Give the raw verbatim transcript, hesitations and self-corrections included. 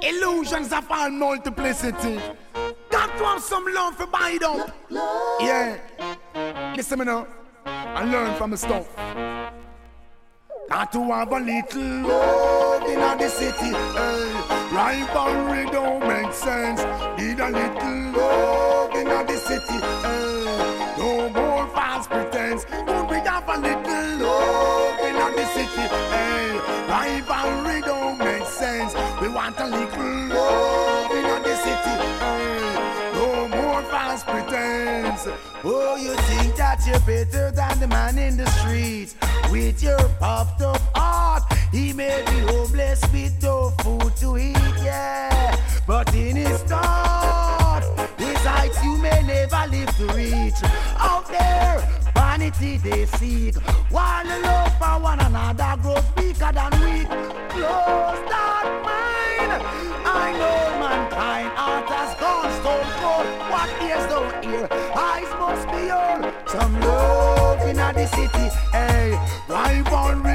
Illusions of all multiplicity. Got to have some love for buy it up. Yeah. Listen me now. And learn from the stuff. Got to have a little love in the city. Hey. Rivalry don't make sense. Need a little love in the city. Hey. No more false pretense. Could we have a little love in the city? Hey. Rivalry don't make sense. We want a little love in the city. Hey. No more false pretense. Oh, you think that you're better than the man in the streets? With your puffed up heart, he may be homeless with no food to eat, yeah. But in his thoughts, his heights you may never live to reach. Out there, vanity they seek, while the love for one another grows weaker than weak. Close that mind. I know mankind heart has gone stone cold. What ears don't hear, eyes must be on. Some love in the city, hey. Rivalry